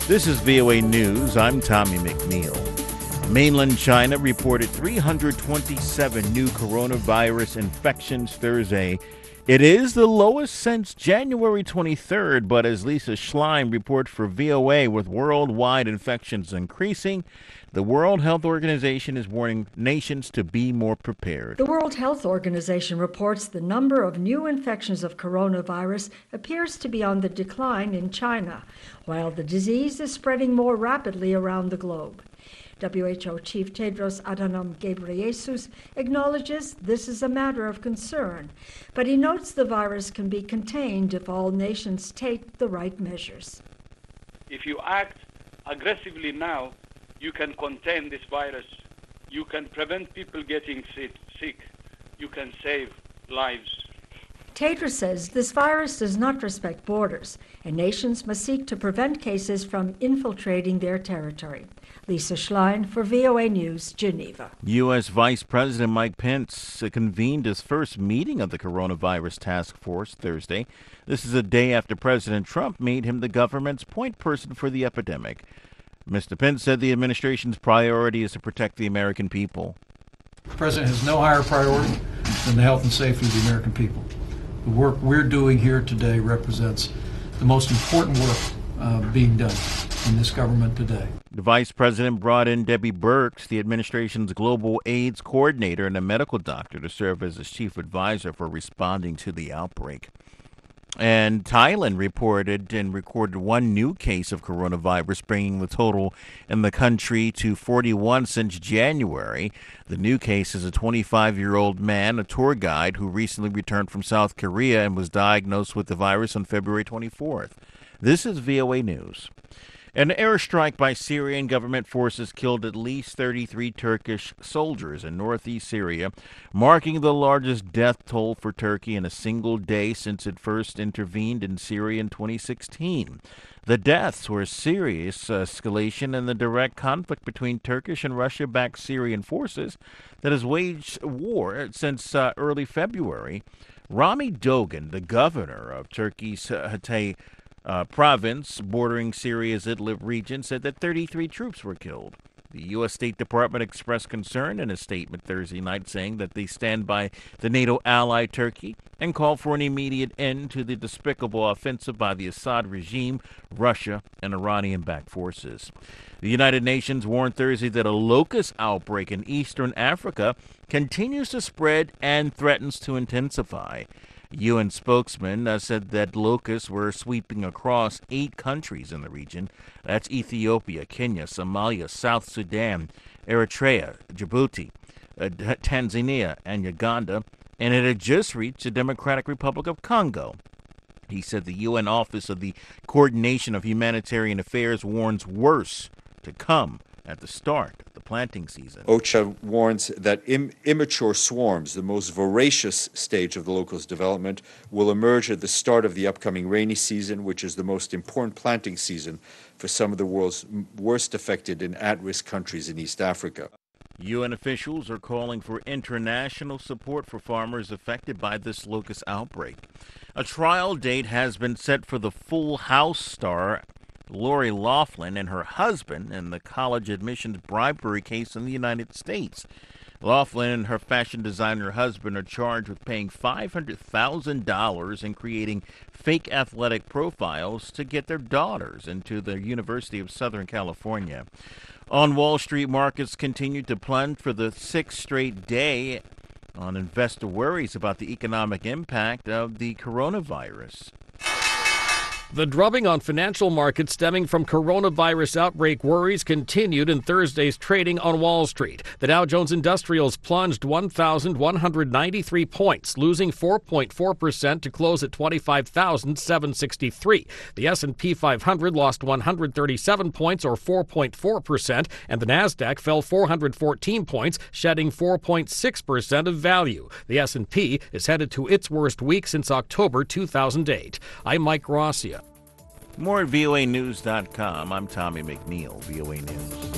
This is VOA News. I'm Tommy McNeil. Mainland China reported 327 new coronavirus infections Thursday. It is the lowest since January 23rd, but as Lisa Schlein reports for VOA, with worldwide infections increasing, the World Health Organization is warning nations to be more prepared. The World Health Organization reports the number of new infections of coronavirus appears to be on the decline in China, while the disease is spreading more rapidly around the globe. WHO Chief Tedros Adhanom Ghebreyesus acknowledges this is a matter of concern, but he notes the virus can be contained if all nations take the right measures. If you act aggressively now, you can contain this virus. You can prevent people getting sick. You can save lives. Tedros says this virus does not respect borders, and nations must seek to prevent cases from infiltrating their territory. Lisa Schlein for VOA News, Geneva. U.S. Vice President Mike Pence convened his first meeting of the coronavirus task force Thursday. This is a day after President Trump made him the government's point person for the epidemic. Mr. Pence said the administration's priority is to protect the American people. The president has no higher priority than the health and safety of the American people. The work we're doing here today represents the most important work being done in this government today. The vice president brought in Debbie Birx, the administration's global AIDS coordinator and a medical doctor, to serve as his chief advisor for responding to the outbreak. And Thailand reported and recorded one new case of coronavirus, bringing the total in the country to 41 since January. The new case is a 25-year-old man, a tour guide, who recently returned from South Korea and was diagnosed with the virus on February 24th. This is VOA News. An airstrike by Syrian government forces killed at least 33 Turkish soldiers in northeast Syria, marking the largest death toll for Turkey in a single day since it first intervened in Syria in 2016. The deaths were a serious escalation in the direct conflict between Turkish and Russia-backed Syrian forces that has waged war since early February. Rami Dogan, the governor of Turkey's Hatay province bordering Syria's Idlib region, said that 33 troops were killed. The U.S. State Department expressed concern in a statement Thursday night, saying that they stand by the NATO ally Turkey and call for an immediate end to the despicable offensive by the Assad regime, Russia, and Iranian-backed forces. The United Nations warned Thursday that a locust outbreak in eastern Africa continues to spread and threatens to intensify. UN spokesman said that locusts were sweeping across 8 countries in the region. That's Ethiopia, Kenya, Somalia, South Sudan, Eritrea, Djibouti, Tanzania, and Uganda, and it had just reached the Democratic Republic of Congo. He said the UN Office of the Coordination of Humanitarian Affairs warns worse to come at the start of the planting season. OCHA warns that immature swarms, the most voracious stage of the locust development, will emerge at the start of the upcoming rainy season, which is the most important planting season for some of the world's worst affected and at-risk countries in East Africa. UN officials are calling for international support for farmers affected by this locust outbreak. A trial date has been set for the Full House star Lori Loughlin and her husband in the college admissions bribery case in the United States. Loughlin and her fashion designer husband are charged with paying $500,000 and creating fake athletic profiles to get their daughters into the University of Southern California. On Wall Street, markets continued to plunge for the 6th straight day on investor worries about the economic impact of the coronavirus. The drubbing on financial markets stemming from coronavirus outbreak worries continued in Thursday's trading on Wall Street. The Dow Jones Industrials plunged 1,193 points, losing 4.4% to close at 25,763. The S&P 500 lost 137 points, or 4.4%, and the Nasdaq fell 414 points, shedding 4.6% of value. The S&P is headed to its worst week since October 2008. I'm Mike Gracia. More at voanews.com. I'm Tommy McNeil, VOA News.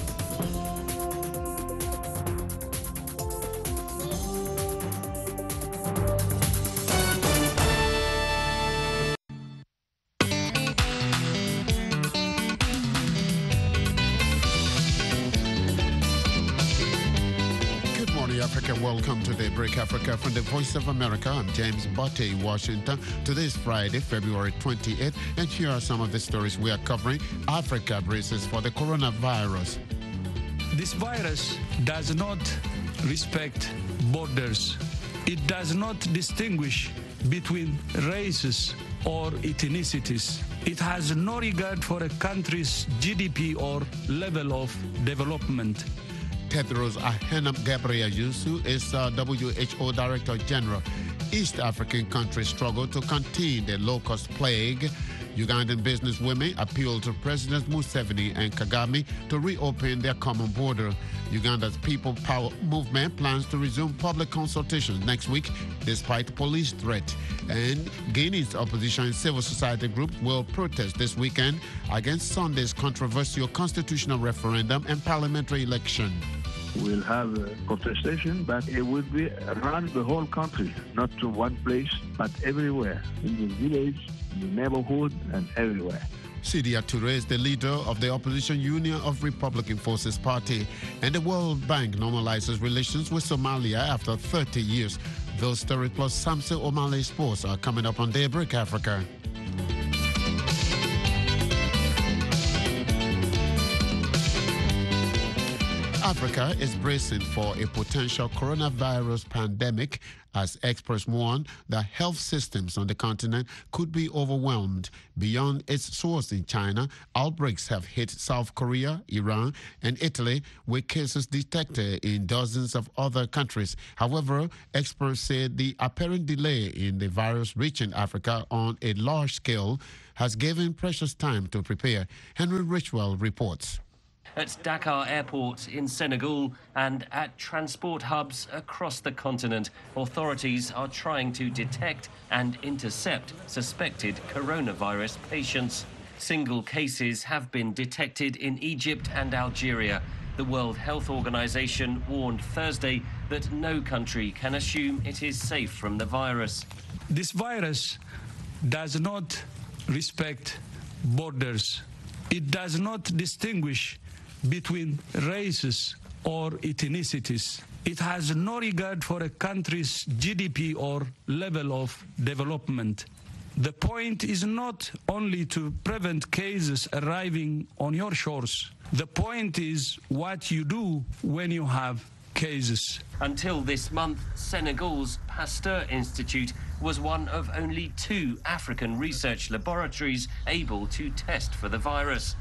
and welcome to Daybreak Africa from the Voice of America. I'm James Botte, Washington. Today is Friday, February 28th, and here are some of the stories we are covering. Africa braces for the coronavirus. This virus does not respect borders. It does not distinguish between races or ethnicities. It has no regard for a country's GDP or level of development. Tedros Adhanom Ghebreyesus, who is WHO Director General. East African countries struggle to contain the locust plague. Ugandan businesswomen appeal to Presidents Museveni and Kagame to reopen their common border. Uganda's People Power Movement plans to resume public consultations next week despite police threat. And Guinea's opposition and civil society groups will protest this weekend against Sunday's controversial constitutional referendum and parliamentary election. We'll have a contestation, but it will be around the whole country, not to one place, but everywhere, in the village, in the neighborhood, and everywhere. Sidia Touré is the leader of the opposition Union of Republican Forces Party, and the World Bank normalizes relations with Somalia after 30 years. Those stories plus Samson Omale Sports are coming up on Daybreak Africa. Africa is bracing for a potential coronavirus pandemic as experts warn that health systems on the continent could be overwhelmed. Beyond its source in China, outbreaks have hit South Korea, Iran, and Italy, with cases detected in dozens of other countries. However, experts say the apparent delay in the virus reaching Africa on a large scale has given precious time to prepare. Henry Richwell reports. At Dakar Airport in Senegal and at transport hubs across the continent, authorities are trying to detect and intercept suspected coronavirus patients. Single cases have been detected in Egypt and Algeria. The World Health Organization warned Thursday that no country can assume it is safe from the virus. This virus does not respect borders. It does not distinguish between races or ethnicities. It has no regard for a country's GDP or level of development. The point is not only to prevent cases arriving on your shores. The point is what you do when you have cases. Until this month, Senegal's Pasteur Institute was one of only 2 African research laboratories able to test for the virus.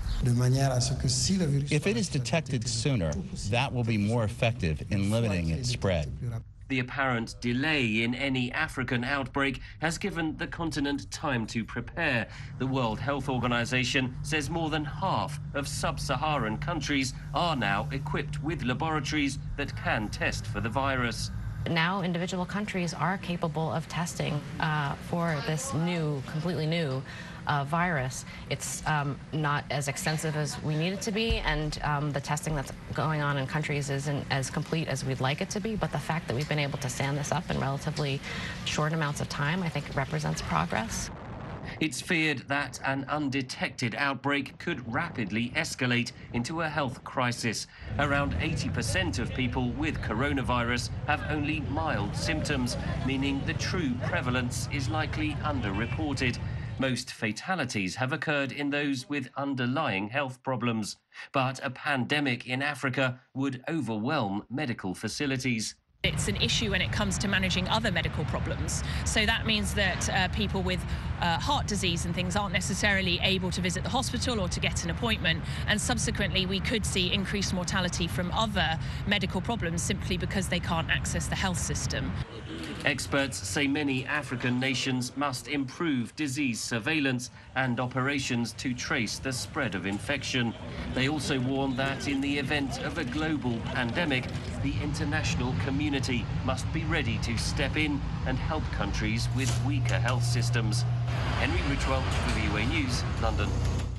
If it is detected sooner, that will be more effective in limiting its spread. The apparent delay in any African outbreak has given the continent time to prepare. The World Health Organization says more than half of sub-Saharan countries are now equipped with laboratories that can test for the virus. Now individual countries are capable of testing for this completely new virus. It's not as extensive as we need it to be, and the testing that's going on in countries isn't as complete as we'd like it to be, but the fact that we've been able to stand this up in relatively short amounts of time, I think represents progress. It's feared that an undetected outbreak could rapidly escalate into a health crisis. Around 80% of people with coronavirus have only mild symptoms, meaning the true prevalence is likely underreported. Most fatalities have occurred in those with underlying health problems. But a pandemic in Africa would overwhelm medical facilities. It's an issue when it comes to managing other medical problems. So that means that people with heart disease and things aren't necessarily able to visit the hospital or to get an appointment. And subsequently, we could see increased mortality from other medical problems simply because they can't access the health system. Experts say many African nations must improve disease surveillance and operations to trace the spread of infection. They also warn that in the event of a global pandemic, the international community must be ready to step in and help countries with weaker health systems. Henry Richwell, VOA News, London.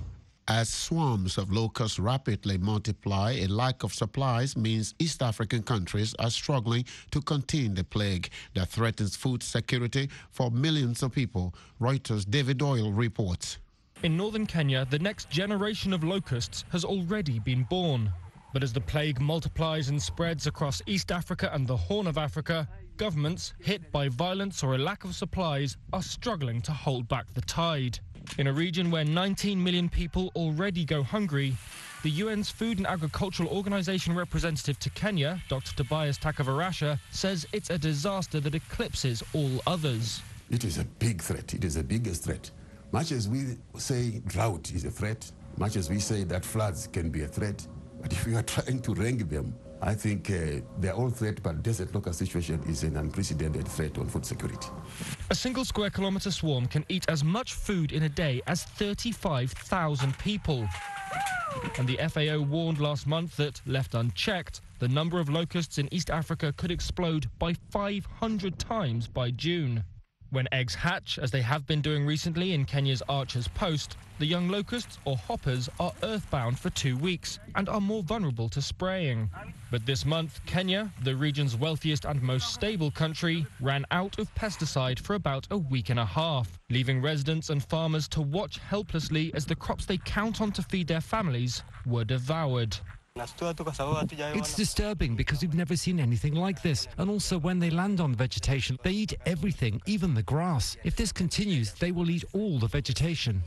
As swarms of locusts rapidly multiply, a lack of supplies means East African countries are struggling to contain the plague that threatens food security for millions of people. Reuters' David Doyle reports. In northern Kenya, the next generation of locusts has already been born. But as the plague multiplies and spreads across East Africa and the Horn of Africa, governments hit by violence or a lack of supplies are struggling to hold back the tide. In a region where 19 million people already go hungry, the UN's Food and Agricultural Organization representative to Kenya, Dr. Tobias Takavarasha, says it's a disaster that eclipses all others. It is a big threat. It is the biggest threat. Much as we say drought is a threat, much as we say that floods can be a threat, but if we are trying to rank them, I think they're all threat, but desert local situation is an unprecedented threat on food security. A single square kilometre swarm can eat as much food in a day as 35,000 people. And the FAO warned last month that, left unchecked, the number of locusts in East Africa could explode by 500 times by June. When eggs hatch, as they have been doing recently in Kenya's Archer's Post, the young locusts, or hoppers, are earthbound for 2 weeks and are more vulnerable to spraying. But this month, Kenya, the region's wealthiest and most stable country, ran out of pesticide for about a week and a half, leaving residents and farmers to watch helplessly as the crops they count on to feed their families were devoured. It's disturbing because we've never seen anything like this. And also when they land on vegetation, they eat everything, even the grass. If this continues, they will eat all the vegetation.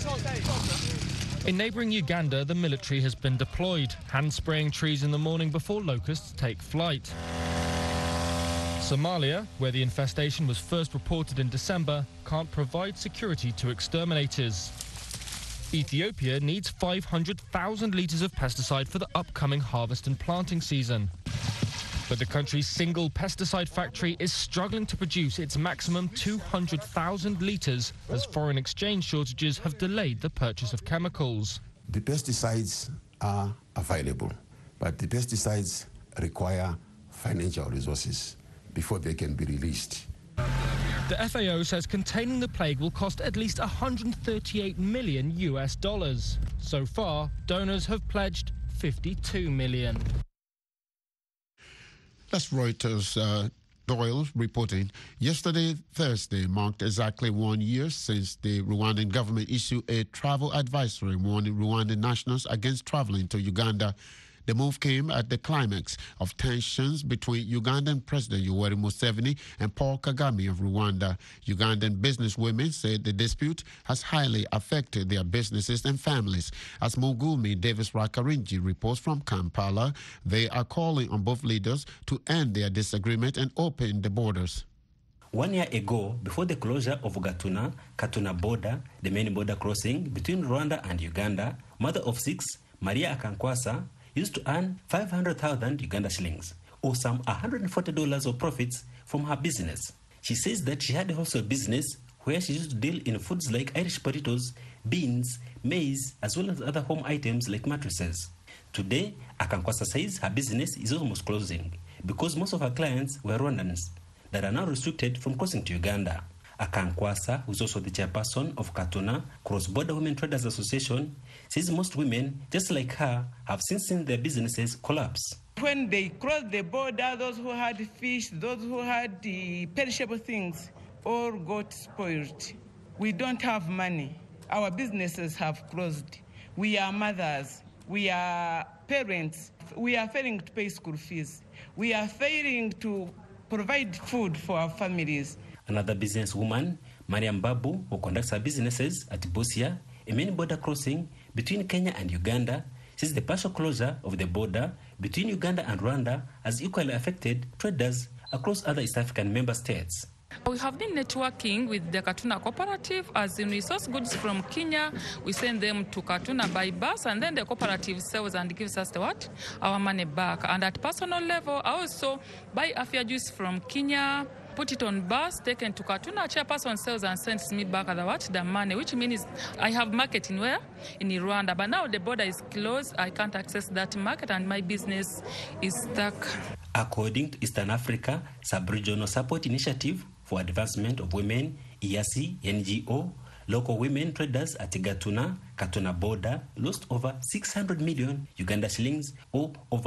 In neighbouring Uganda, the military has been deployed, hand-spraying trees in the morning before locusts take flight. Somalia, where the infestation was first reported in December, can't provide security to exterminators. Ethiopia needs 500,000 litres of pesticide for the upcoming harvest and planting season. But the country's single pesticide factory is struggling to produce its maximum 200,000 litres as foreign exchange shortages have delayed the purchase of chemicals. The pesticides are available, but the pesticides require financial resources before they can be released. The FAO says containing the plague will cost at least $138 million US. So far, donors have pledged $52 million. That's Reuters' Doyle reporting. Yesterday, Thursday, marked exactly 1 year since the Rwandan government issued a travel advisory warning Rwandan nationals against traveling to Uganda. The move came at the climax of tensions between Ugandan President Yoweri Museveni and Paul Kagame of Rwanda. Ugandan businesswomen said the dispute has highly affected their businesses and families. As Mugumi Davis Rakarinji reports from Kampala, they are calling on both leaders to end their disagreement and open the borders. 1 year ago, before the closure of Katuna border, the main border crossing between Rwanda and Uganda, mother of 6, Maria Akankwasa, used to earn 500,000 Uganda shillings, or some $140 of profits from her business. She says that she had also a business where she used to deal in foods like Irish potatoes, beans, maize, as well as other home items like mattresses. Today, Akankwasa says her business is almost closing because most of her clients were Rwandans that are now restricted from crossing to Uganda. Akankwasa, who's also the chairperson of Katuna, Cross-Border Women Traders Association, says most women, just like her, have since seen their businesses collapse. When they crossed the border, those who had fish, those who had the perishable things, all got spoiled. We don't have money. Our businesses have closed. We are mothers. We are parents. We are failing to pay school fees. We are failing to provide food for our families. Another businesswoman, Mariam Babu, who conducts her businesses at Busia, a main border crossing between Kenya and Uganda, says the partial closure of the border between Uganda and Rwanda has equally affected traders across other East African member states. We have been networking with the Katuna cooperative. As in, we source goods from Kenya, we send them to Katuna by bus, and then the cooperative sells and gives us our money back. And at personal level, I also buy Afia juice from Kenya, put it on bus, taken to Katuna, chairperson sells and sends me back the money, which means I have market in where? In Rwanda. But now the border is closed, I can't access that market and my business is stuck. According to Eastern Africa Sub-Regional Support Initiative for Advancement of Women, EAC NGO, local women traders at Katuna border lost over 600 million Uganda shillings, or over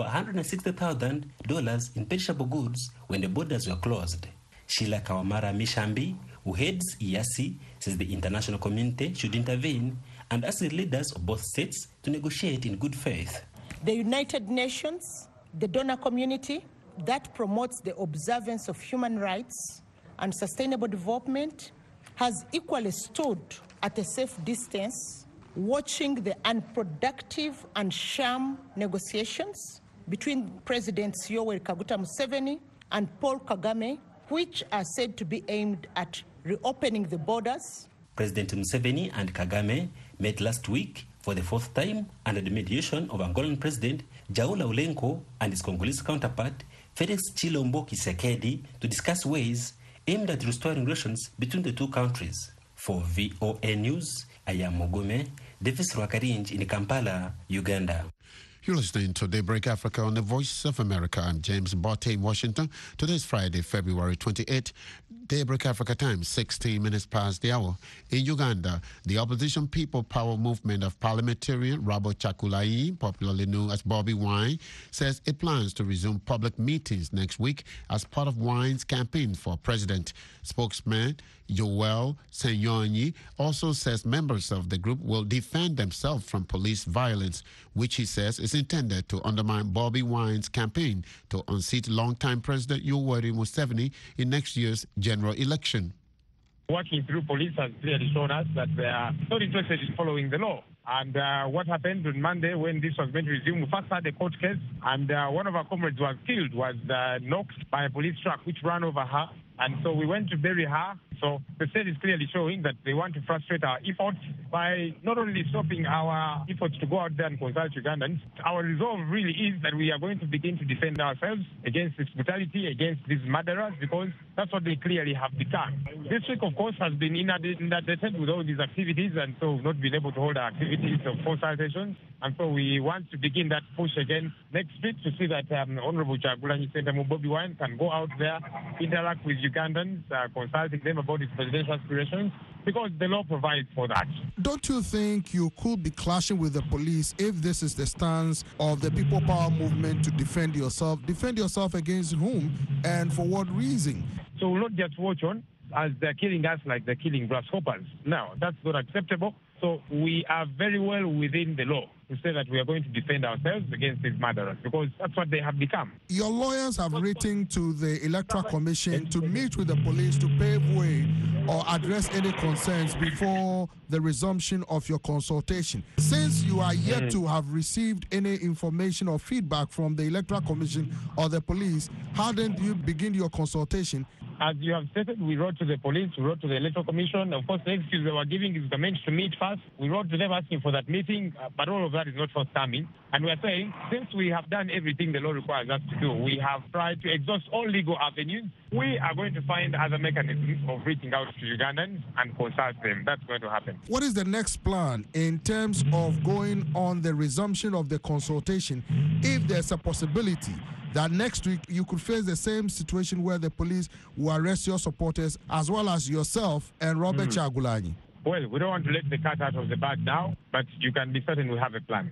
$160,000 in perishable goods when the borders were closed. Sheila Kawamara Mishambi, who heads EAC, says the international community should intervene and ask the leaders of both states to negotiate in good faith. the United Nations, the donor community that promotes the observance of human rights and sustainable development has equally stood at a safe distance, watching the unproductive and sham negotiations between Presidents Yoweri Kaguta Museveni and Paul Kagame, which are said to be aimed at reopening the borders. President Museveni and Kagame met last week for the fourth time under the mediation of Angolan President João Lourenço and his Congolese counterpart Felix Tshilombo Tshisekedi to discuss ways aimed at restoring relations between the two countries. For VOA News, I am Mogome Davis Rwakarinj in Kampala, Uganda. You're listening to Daybreak Africa on the Voice of America. I'm James Botte in Washington. Today is Friday, February 28. Daybreak Africa time, 16 minutes past the hour. In Uganda, the Opposition People Power Movement of parliamentarian Robert Chakulai, popularly known as Bobby Wine, says it plans to resume public meetings next week as part of Wine's campaign for president. Spokesman Joel Senyonyi also says members of the group will defend themselves from police violence, which he says is intended to undermine Bobby Wine's campaign to unseat longtime President Yoweri Museveni in next year's general election. Working through police has clearly shown us that they are not interested in following the law. And what happened on Monday when this was going to resume, we first had a court case, and one of our comrades was killed, was knocked by a police truck which ran over her. And so we went to bury her. So the state is clearly showing that they want to frustrate our efforts by not only stopping our efforts to go out there and consult Ugandans. Our resolve really is that we are going to begin to defend ourselves against this brutality, against these murderers, because that's what they clearly have become. This week, of course, has been inundated with all these activities, and so we've not been able to hold our activities of forced sessions. And so we want to begin that push again next week to see that Honorable Chagulanyi Sentamu Bobby Wine can go out there, interact with Ugandans, consulting them about his presidential aspirations, because the law provides for that. Don't you think you could be clashing with the police if this is the stance of the People Power Movement to defend yourself? Defend yourself against whom and for what reason? So we'll not just watch on as they're killing us like they're killing grasshoppers. No, that's not acceptable. So we are very well within the law to say that we are going to defend ourselves against these murderers, because that's what they have become. Your lawyers have written to the Electoral Commission to meet with the police to pave way or address any concerns before the resumption of your consultation. Since you are yet to have received any information or feedback from the Electoral Commission or the police, how then do you begin your consultation? As you have stated, we wrote to the police, we wrote to the Electoral Commission. Of course, the excuse they were giving is the meant to meet first. We wrote to them asking for that meeting, but all of that is not forthcoming. And we are saying, since we have done everything the law requires us to do, we have tried to exhaust all legal avenues, we are going to find other mechanisms of reaching out to Ugandans and consult them. That's going to happen. What is the next plan in terms of going on the resumption of the consultation, if there's a possibility that next week you could face the same situation where the police will arrest your supporters as well as yourself and Robert Chagulanyi? Well, we don't want to let the cat out of the bag now, but you can be certain we have a plan.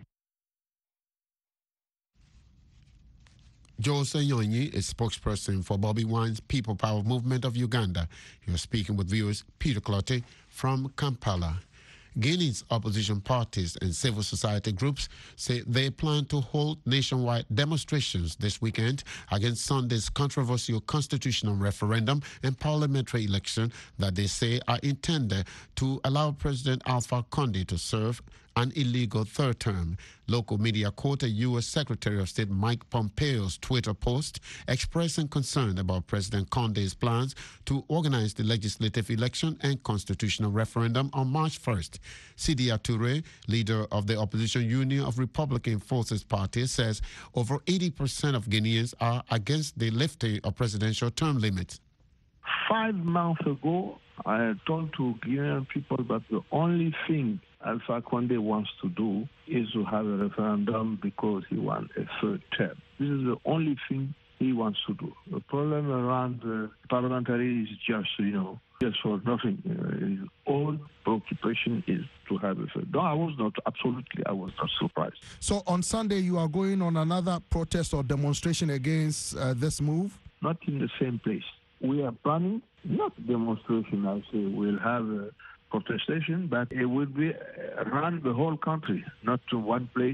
Joel Senyonyi is spokesperson for Bobby Wine's People Power Movement of Uganda. You're speaking with viewers Peter Clotte from Kampala. Guinea's opposition parties and civil society groups say they plan to hold nationwide demonstrations this weekend against Sunday's controversial constitutional referendum and parliamentary election that they say are intended to allow President Alpha Conde to serve an illegal third term. Local media quoted U.S. Secretary of State Mike Pompeo's Twitter post expressing concern about President Conde's plans to organize the legislative election and constitutional referendum on March 1st. Sidia Toure, leader of the opposition Union of Republican Forces Party, says over 80% of Guineans are against the lifting of presidential term limits. 5 months ago, I had told to Guinean people that the only thing Alpha Conde wants to do is to have a referendum because he wants a third term. This is the only thing he wants to do. The problem around the parliamentary is just, just for nothing. His own preoccupation is to have a third. No, I was not surprised. So on Sunday, you are going on another protest or demonstration against this move? Not in the same place. We are planning, not demonstration, I say, we'll have a protestation, but it will be around the whole country, not to one place,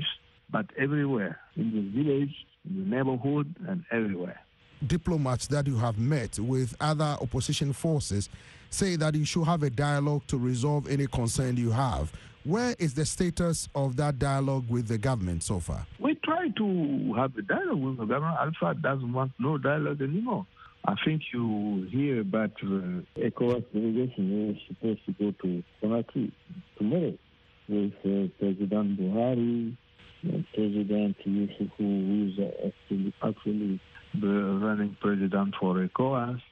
but everywhere, in the village, in the neighborhood, and everywhere. Diplomats that you have met with other opposition forces say that you should have a dialogue to resolve any concern you have. Where is the status of that dialogue with the government so far? We try to have a dialogue with the government. Alpha doesn't want no dialogue anymore. I think you hear about ECOWAS delegation is supposed to go to Conakry tomorrow with President Buhari, President Yusuf, who is actually the running president for ECOWAS,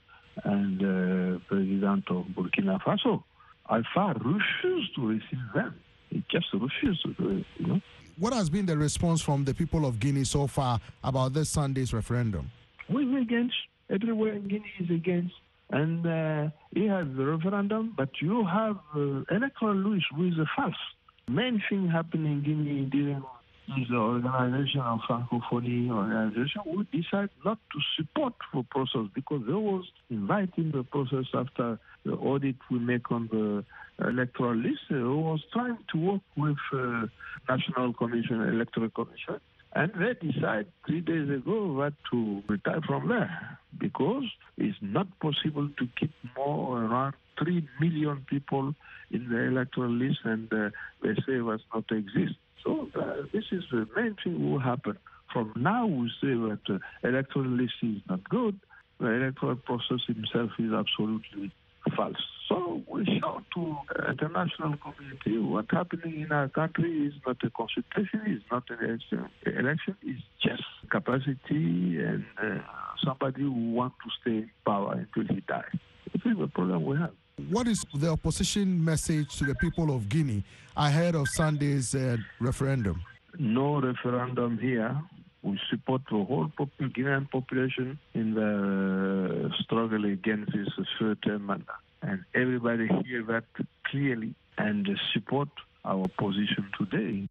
and President of Burkina Faso. Alpha refused to receive them. He just refused to do it, you know. What has been the response from the people of Guinea so far about this Sunday's referendum? We're against. Everywhere in Guinea is against. And he has the referendum, but you have electoral list with a false. Main thing happening in Guinea dealing with the organization of Francophonie organization who decide not to support the process because they was inviting the process after the audit we make on the electoral list. They was trying to work with National Commission, Electoral Commission, and they decide 3 days ago that to retire from there because it's not possible to keep more around 3 million people in the electoral list, and they say it not exist. So this is the main thing will happen. From now we say that the electoral list is not good. The electoral process itself is absolutely false. So we show to the international community what's happening in our country is not a consultation, it's not an election. The election is just capacity and somebody who wants to stay in power until he dies. This is the problem we have. What is the opposition message to the people of Guinea ahead of Sunday's referendum? No referendum here. We support the whole Guinean population in the struggle against this third-term mandate. And everybody hear that clearly and support our position today.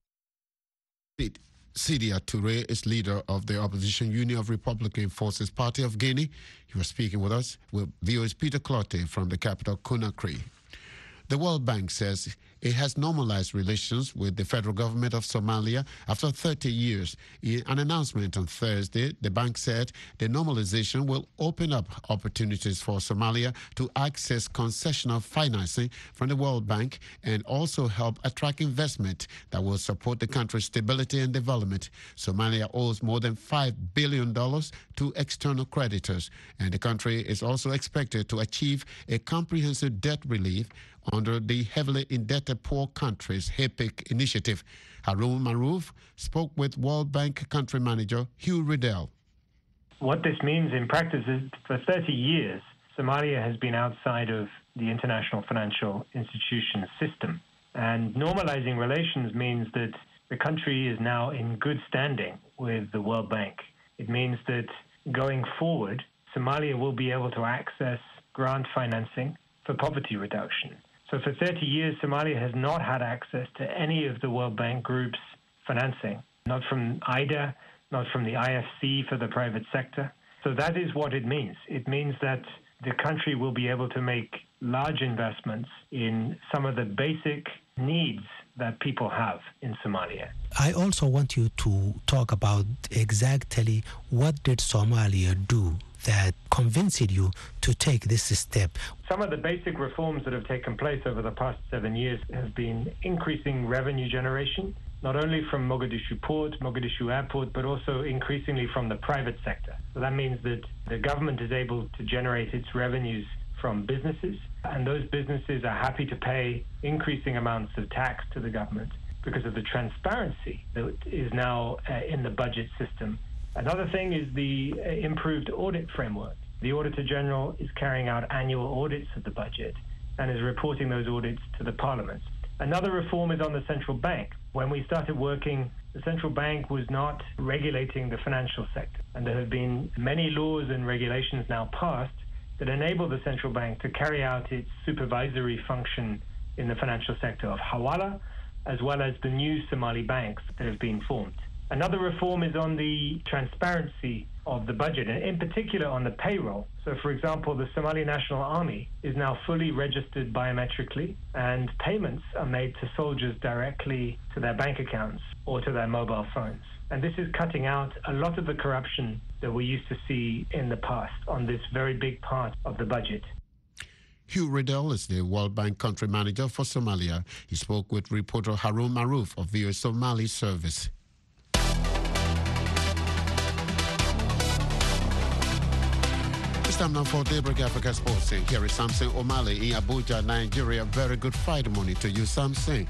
Sidia Touré is leader of the opposition Union of Republican Forces Party of Guinea. He was speaking with us with VOA's Peter Clotte from the capital, Conakry. The World Bank says it has normalized relations with the federal government of Somalia after 30 years. In an announcement on Thursday, the bank said the normalization will open up opportunities for Somalia to access concessional financing from the World Bank and also help attract investment that will support the country's stability and development. Somalia owes more than $5 billion to external creditors, and the country is also expected to achieve a comprehensive debt relief under the heavily indebted poor countries HAPIC initiative. Harun Maruf spoke with World Bank country manager Hugh Riddell. What this means in practice is for 30 years, Somalia has been outside of the international financial institution system. And normalizing relations means that the country is now in good standing with the World Bank. It means that going forward, Somalia will be able to access grant financing for poverty reduction. So for 30 years, Somalia has not had access to any of the World Bank Group's financing, not from IDA, not from the IFC for the private sector. So that is what it means. It means that the country will be able to make large investments in some of the basic needs that people have in Somalia. I also want you to talk about exactly what did Somalia do that convinced you to take this step. Some of the basic reforms that have taken place over the past 7 years have been increasing revenue generation, not only from Mogadishu Port, Mogadishu Airport, but also increasingly from the private sector. So that means that the government is able to generate its revenues from businesses, and those businesses are happy to pay increasing amounts of tax to the government because of the transparency that is now in the budget system. Another thing is the improved audit framework. The Auditor General is carrying out annual audits of the budget and is reporting those audits to the Parliament. Another reform is on the central bank. When we started working, the central bank was not regulating the financial sector, and there have been many laws and regulations now passed that enable the central bank to carry out its supervisory function in the financial sector of Hawala, as well as the new Somali banks that have been formed. Another reform is on the transparency of the budget, and in particular on the payroll. So, for example, the Somali National Army is now fully registered biometrically, and payments are made to soldiers directly to their bank accounts or to their mobile phones. And this is cutting out a lot of the corruption that we used to see in the past on this very big part of the budget. Hugh Riddell is the World Bank country manager for Somalia. He spoke with reporter Harun Maruf of VOA Somali Service. It's time now for Daybreak Africa Sports. Here is Samson O'Malley in Abuja, Nigeria. Very good Friday morning to you, Samson.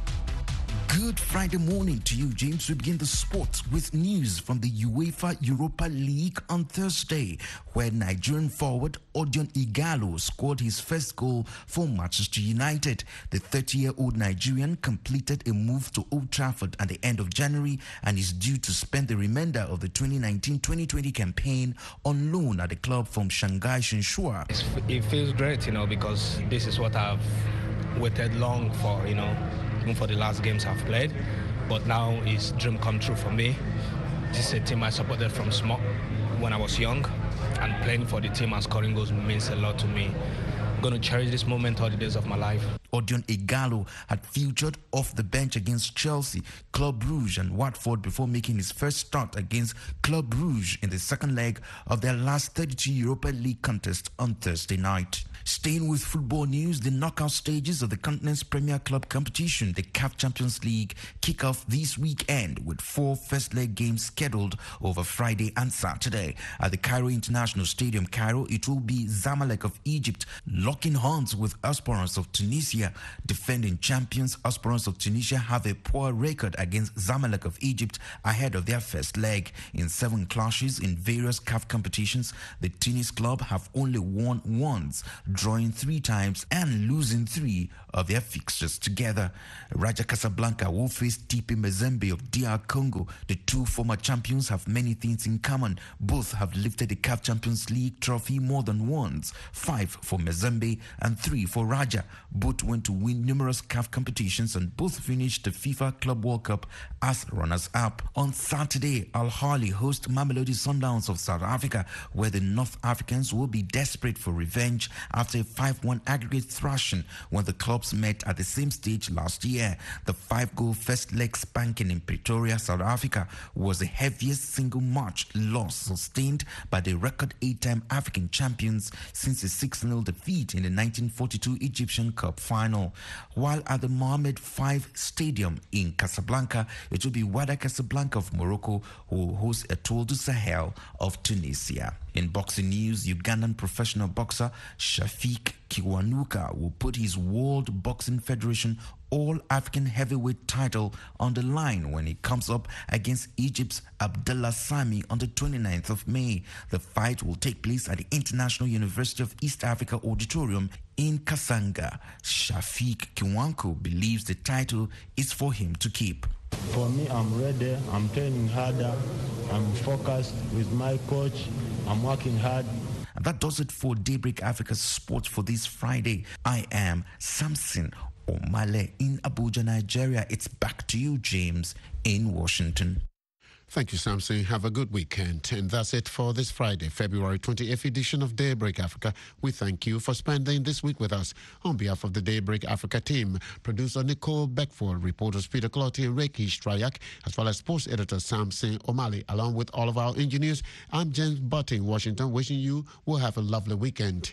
Good Friday morning to you, James. We begin the sports with news from the UEFA Europa League on Thursday, where Nigerian forward Odion Ighalo scored his first goal for Manchester United. The 30-year-old Nigerian completed a move to Old Trafford at the end of January and is due to spend the remainder of the 2019-2020 campaign on loan at the club from Shanghai Shenhua. It feels great, because this is what I've waited long for, even for the last games I've played. But now it's dream come true for me. This is a team I supported from small when I was young, and playing for the team and scoring goals means a lot to me. I'm going to cherish this moment all the days of my life. Odion Ighalo had featured off the bench against Chelsea, Club Brugge and Watford before making his first start against Club Brugge in the second leg of their last 32 Europa League contest on Thursday night. Staying with football news, the knockout stages of the continent's premier club competition, the CAF Champions League, kick off this weekend with 4 first-leg games scheduled over Friday and Saturday. At the Cairo International Stadium, Cairo, it will be Zamalek of Egypt locking horns with Esperance of Tunisia. Defending champions Esperance of Tunisia have a poor record against Zamalek of Egypt ahead of their first leg. In 7 clashes in various CAF competitions, the Tunis club have only won once, drawing 3 times and losing 3 of their fixtures together. Raja Casablanca will face TP Mazembe of DR Congo. The 2 former champions have many things in common. Both have lifted the CAF Champions League trophy more than once, 5 for Mazembe and 3 for Raja. Both went to win numerous CAF competitions and both finished the FIFA Club World Cup as runners-up. On Saturday, Al Ahly host Mamelodi Sundowns of South Africa, where the North Africans will be desperate for revenge after a 5-1 aggregate thrashing when the clubs met at the same stage last year. The 5-goal first-leg spanking in Pretoria, South Africa, was the heaviest single-match loss sustained by the record 8-time African champions since a 6-0 defeat in the 1942 Egyptian Cup final. While at the Mohammed V Stadium in Casablanca, it will be Wydad Casablanca of Morocco who will host Etoile du Sahel of Tunisia. In boxing news, Ugandan professional boxer Shafiq Kiwanuka will put his World Boxing Federation All-African Heavyweight title on the line when he comes up against Egypt's Abdullah Sami on the 29th of May. The fight will take place at the International University of East Africa Auditorium in Kasanga. Shafiq Kiwanko believes the title is for him to keep. For me, I'm ready. I'm training harder. I'm focused with my coach. I'm working hard. And that does it for Daybreak Africa's sports for this Friday. I am Samson O'Malley in Abuja, Nigeria. It's back to you, James, in Washington. Thank you, Samson. Have a good weekend. And that's it for this Friday, February 20th edition of Daybreak Africa. We thank you for spending this week with us. On behalf of the Daybreak Africa team, producer Nicole Beckford, reporters Peter Clotti and Reiki Strayak, as well as sports editor Samson O'Malley, along with all of our engineers, I'm James Butt in Washington, wishing you will have a lovely weekend.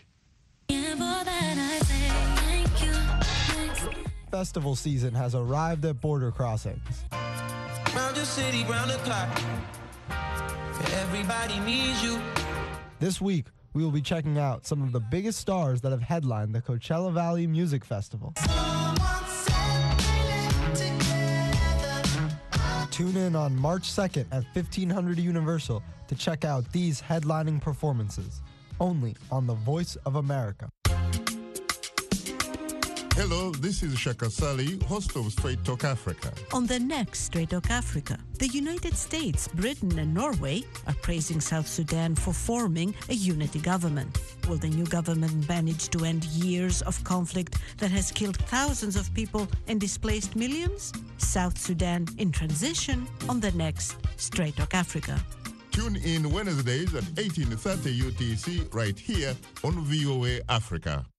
Festival season has arrived at border crossings. Round the city, round the clock. Everybody needs you. This week, we will be checking out some of the biggest stars that have headlined the Coachella Valley Music Festival. Tune in on March 2nd at 1500 Universal to check out these headlining performances, only on The Voice of America. Hello, this is Shaka Sali, host of Straight Talk Africa. On the next Straight Talk Africa, the United States, Britain, and Norway are praising South Sudan for forming a unity government. Will the new government manage to end years of conflict that has killed thousands of people and displaced millions? South Sudan in transition on the next Straight Talk Africa. Tune in Wednesdays at 18:30 UTC right here on VOA Africa.